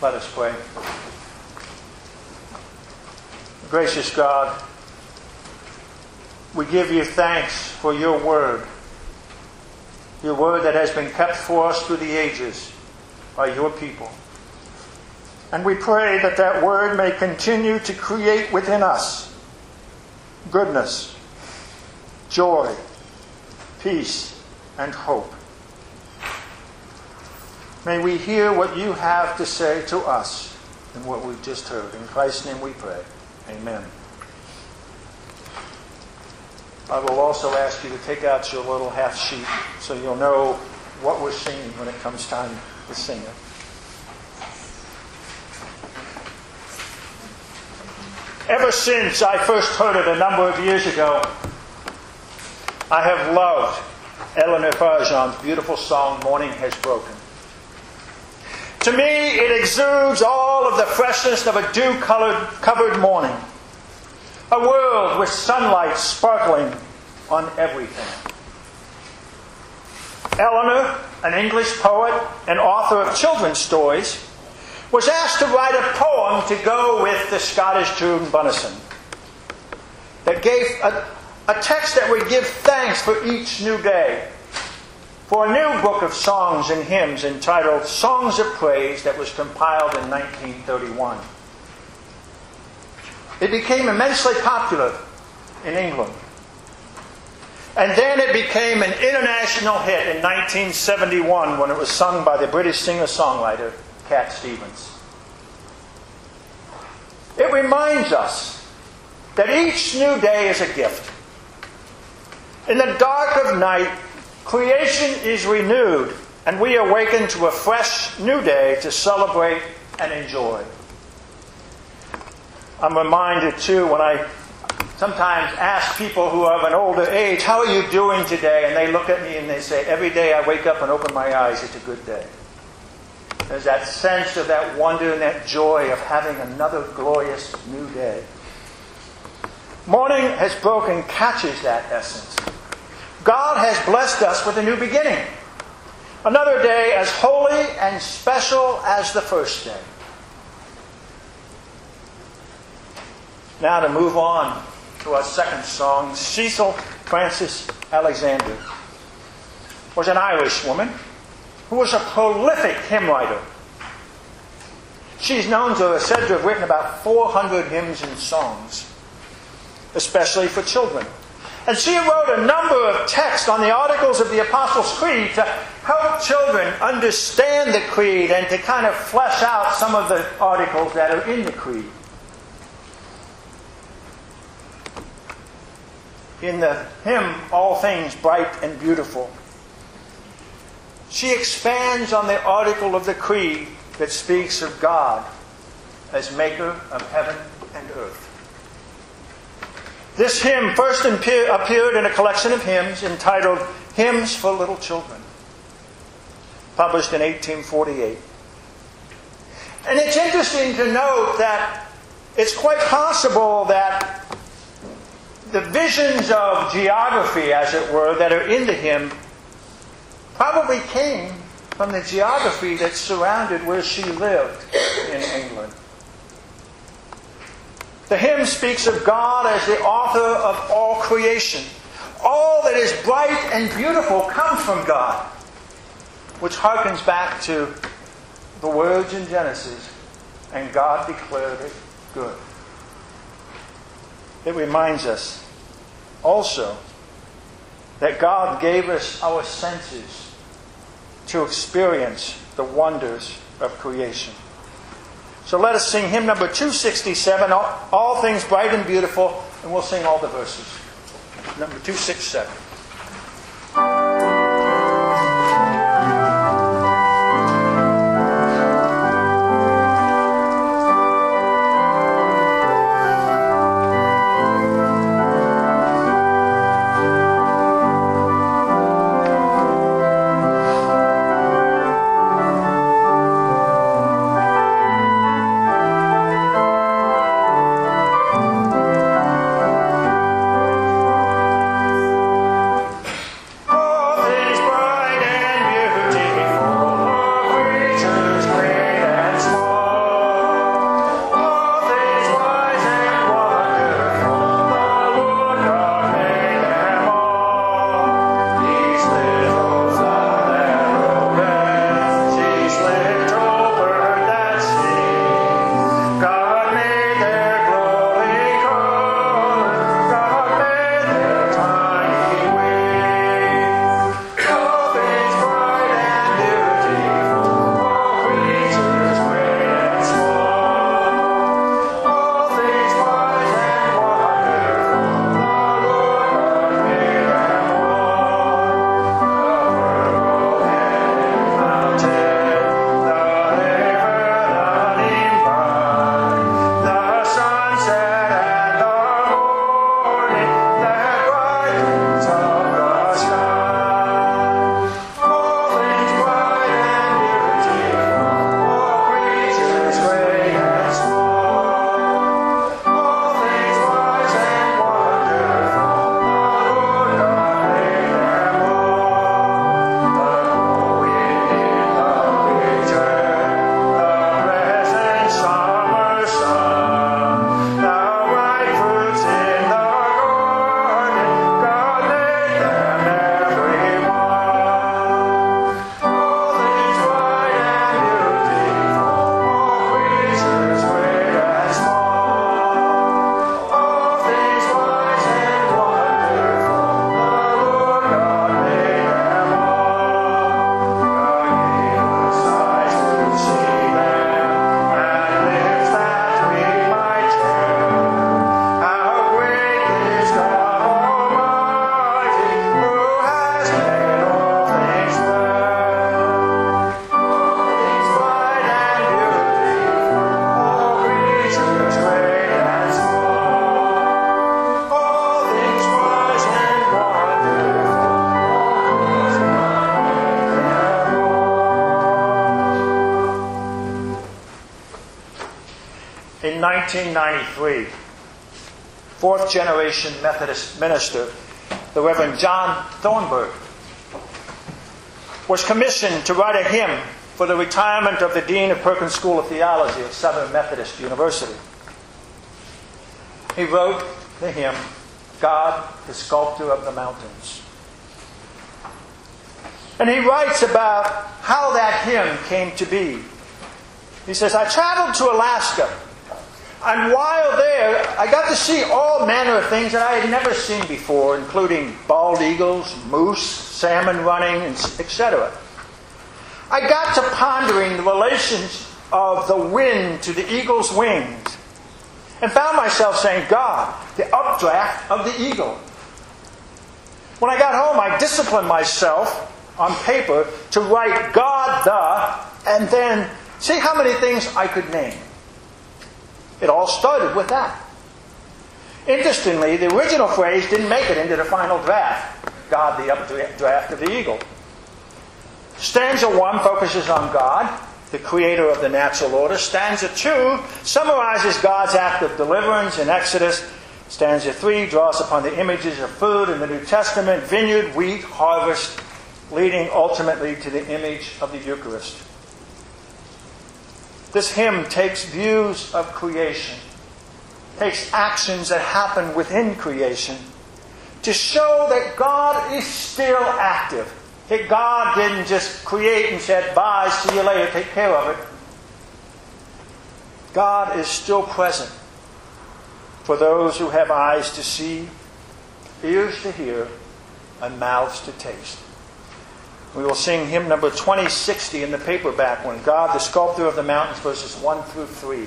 Let us pray. Gracious God, we give you thanks for your word that has been kept for us through the ages by your people. And we pray that that word may continue to create within us goodness, joy, peace, and hope. May we hear what you have to say to us in what we've just heard. In Christ's name we pray. Amen. I will also ask you to take out your little half sheet so you'll know what we're singing when it comes time to sing it. Ever since I first heard it a number of years ago, I have loved Eleanor Farjeon's beautiful song, Morning Has Broken. To me, it exudes all of the freshness of a dew-covered morning. A world with sunlight sparkling on everything. Eleanor, an English poet and author of children's stories, was asked to write a poem to go with the Scottish June Bunnison that gave a text that would give thanks for each new day, for a new book of songs and hymns entitled Songs of Praise that was compiled in 1931. It became immensely popular in England. And then it became an international hit in 1971 when it was sung by the British singer-songwriter Cat Stevens. It reminds us that each new day is a gift. In the dark of night, creation is renewed, and we awaken to a fresh new day to celebrate and enjoy. I'm reminded, too, when I sometimes ask people who are of an older age, how are you doing today? And they look at me and they say, every day I wake up and open my eyes, it's a good day. There's that sense of that wonder and that joy of having another glorious new day. Morning Has Broken catches that essence. God has blessed us with a new beginning. Another day as holy and special as the first day. Now to move on to our second song, Cecil Frances Alexander was an Irish woman who was a prolific hymn writer. She's known to have said to have written about 400 hymns and songs, especially for children. And she wrote a number of texts on the Articles of the Apostles' Creed to help children understand the Creed and to kind of flesh out some of the articles that are in the Creed. In the hymn, All Things Bright and Beautiful, she expands on the article of the Creed that speaks of God as maker of heaven and earth. This hymn first appeared in a collection of hymns entitled Hymns for Little Children, published in 1848. And it's interesting to note that it's quite possible that the visions of geography, as it were, that are in the hymn probably came from the geography that surrounded where she lived in England. The hymn speaks of God as the author of all creation. All that is bright and beautiful comes from God, which harkens back to the words in Genesis, and God declared it good. It reminds us also that God gave us our senses to experience the wonders of creation. So let us sing hymn number 267, All Things Bright and Beautiful, and we'll sing all the verses. Number 267. in 1993, fourth generation Methodist minister, the Reverend John Thornburg, was commissioned to write a hymn for the retirement of the Dean of Perkins School of Theology at Southern Methodist University. He wrote the hymn, God, the Sculptor of the Mountains. And he writes about how that hymn came to be. He says, I traveled to Alaska, and while there, I got to see all manner of things that I had never seen before, including bald eagles, moose, salmon running, etc. I got to pondering the relations of the wind to the eagle's wings, and found myself saying, God, the updraft of the eagle. When I got home, I disciplined myself on paper to write God the, and then see how many things I could name. It all started with that. Interestingly, the original phrase didn't make it into the final draft. God, the updraft of the eagle. Stanza 1 focuses on God, the creator of the natural order. Stanza 2 summarizes God's act of deliverance in Exodus. Stanza 3 draws upon the images of food in the New Testament, vineyard, wheat, harvest, leading ultimately to the image of the Eucharist. This hymn takes views of creation, takes actions that happen within creation to show that God is still active. That God didn't just create and said, bye, see you later, take care of it. God is still present for those who have eyes to see, ears to hear, and mouths to taste. We will sing hymn number 2060 in the paperback one, God, the Sculptor of the Mountains, verses 1 through 3.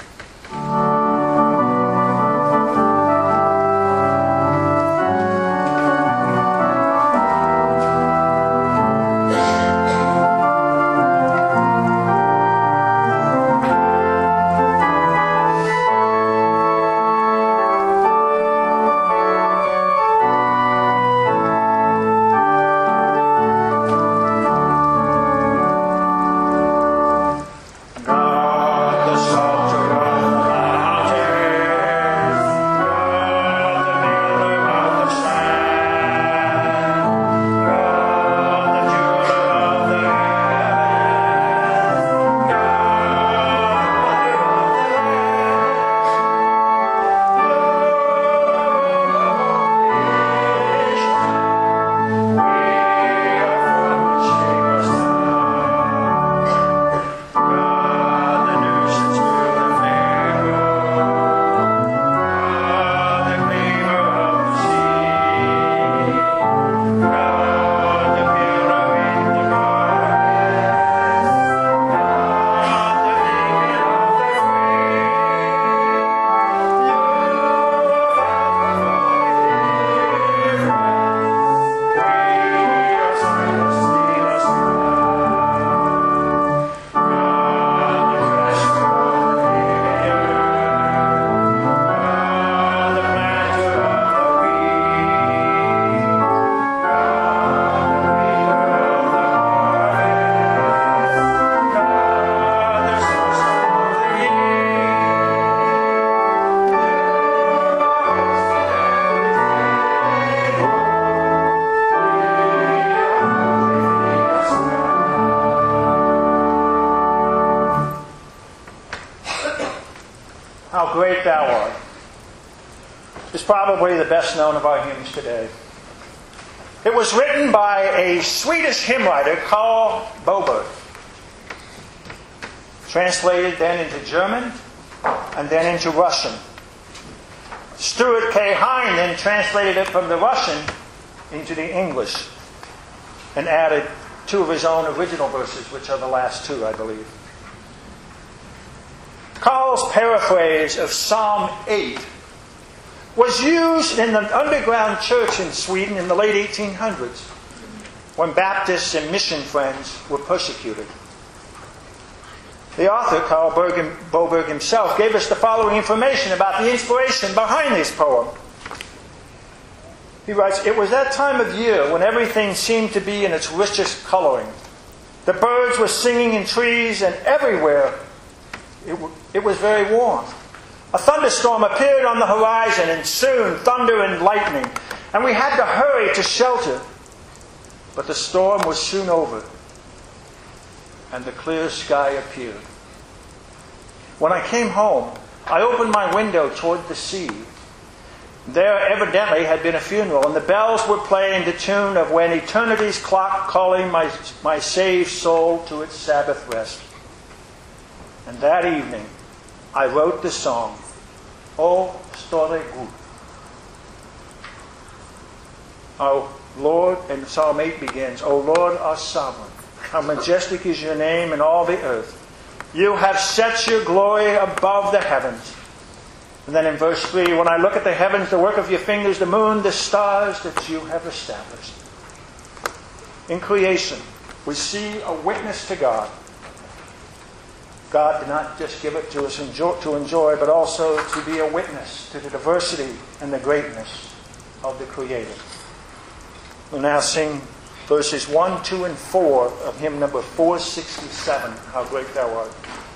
How Great Thou Art is probably the best known of our hymns today. It was written by a Swedish hymn writer, Carl Boberg. Translated then into German and then into Russian. Stuart K. Hine then translated it from the Russian into the English and added 2 of his own original verses, which are the last 2, I believe. Carl's paraphrase of Psalm 8 was used in the underground church in Sweden in the late 1800s when Baptists and mission friends were persecuted. The author, Carl Boberg himself, gave us the following information about the inspiration behind this poem. He writes, "It was that time of year when everything seemed to be in its richest coloring. The birds were singing in trees, and everywhere it was very warm. A thunderstorm appeared on the horizon, and soon thunder and lightning, and we had to hurry to shelter. But the storm was soon over, and the clear sky appeared. When I came home, I opened my window toward the sea. There evidently had been a funeral, and the bells were playing the tune of When Eternity's Clock Calling my saved soul to its Sabbath rest. And that evening, I wrote the song, O Store Gut. O Lord, and Psalm 8 begins, O Lord, our sovereign, how majestic is your name in all the earth. You have set your glory above the heavens. And then in verse 3, when I look at the heavens, the work of your fingers, the moon, the stars that you have established. In creation, we see a witness to God. God did not just give it to us to enjoy, but also to be a witness to the diversity and the greatness of the Creator. We'll now sing verses 1, 2, and 4 of hymn number 467, How Great Thou Art.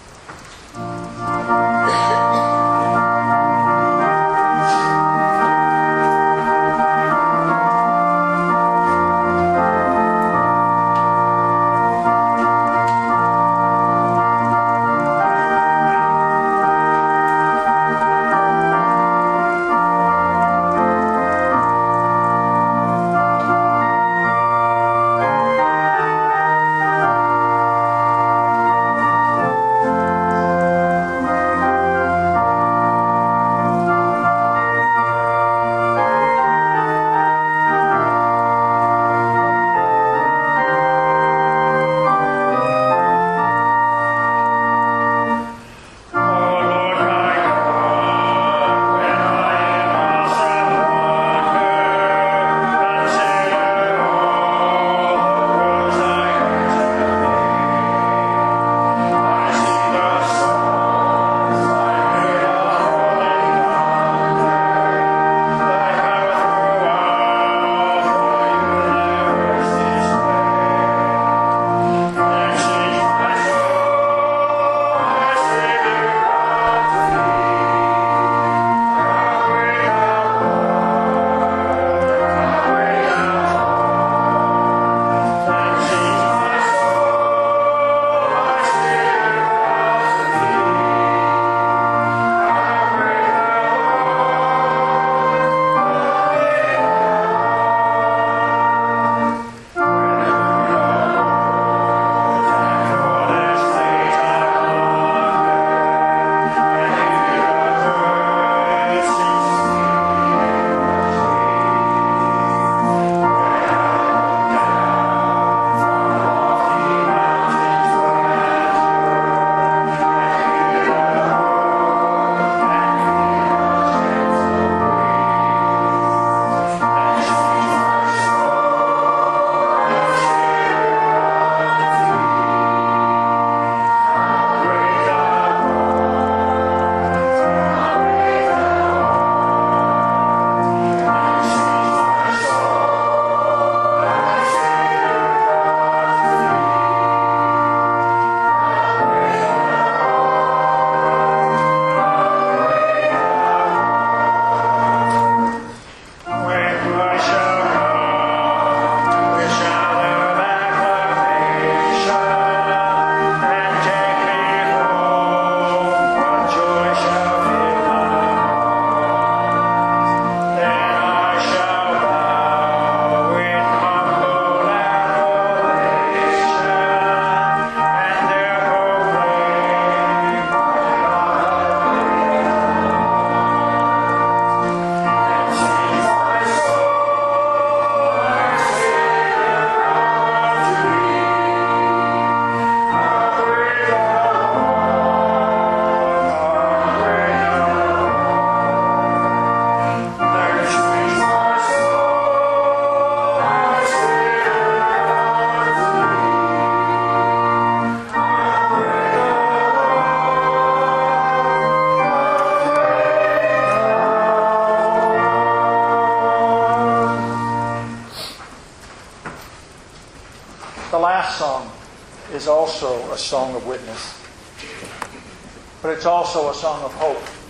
The last song is also a song of witness, but it's also a song of hope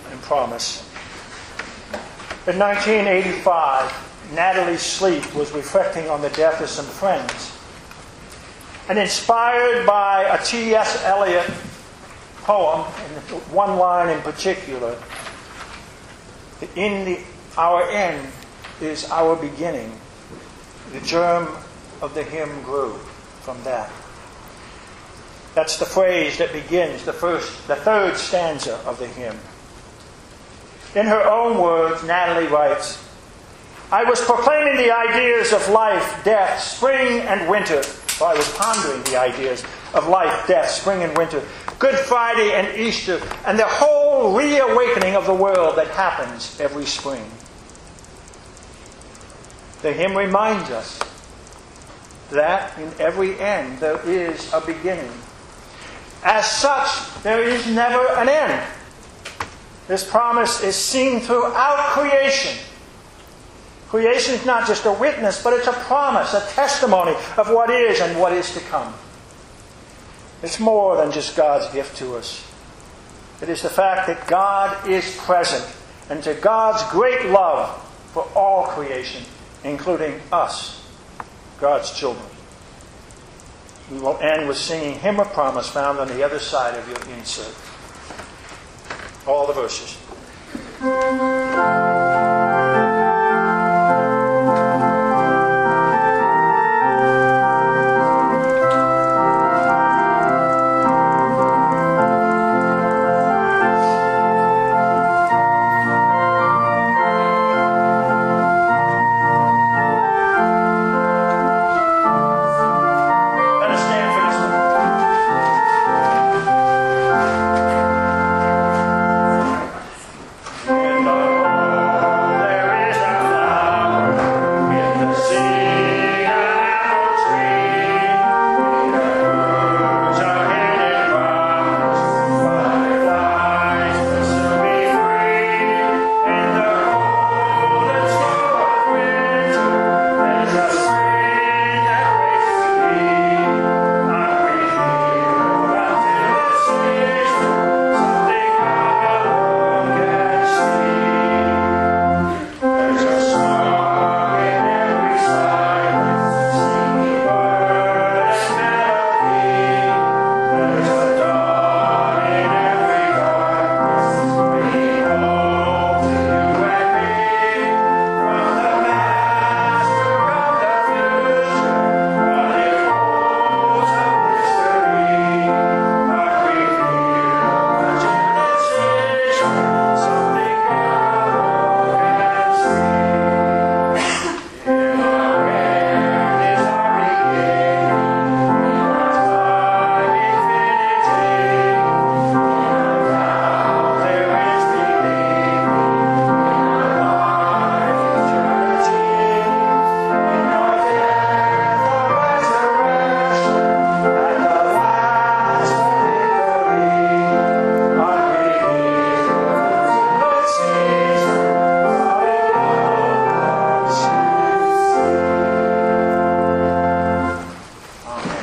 and promise. In 1985, Natalie Sleep was reflecting on the death of some friends. And inspired by a T.S. Eliot poem, and one line in particular, our end is our beginning. The germ of the hymn grew from that. That's the phrase that begins the third stanza of the hymn. In her own words, Natalie writes, I was proclaiming the ideas of life, death, spring, and winter. I was pondering the ideas of life, death, spring, and winter. Good Friday and Easter, and the whole reawakening of the world that happens every spring. The hymn reminds us that in every end there is a beginning. As such, there is never an end. This promise is seen throughout creation. Creation is not just a witness, but it's a promise, a testimony of what is and what is to come. It's more than just God's gift to us. It is the fact that God is present, and to God's great love for all creation, including us, God's children. We will end with singing Hymn of Promise found on the other side of your insert. All the verses.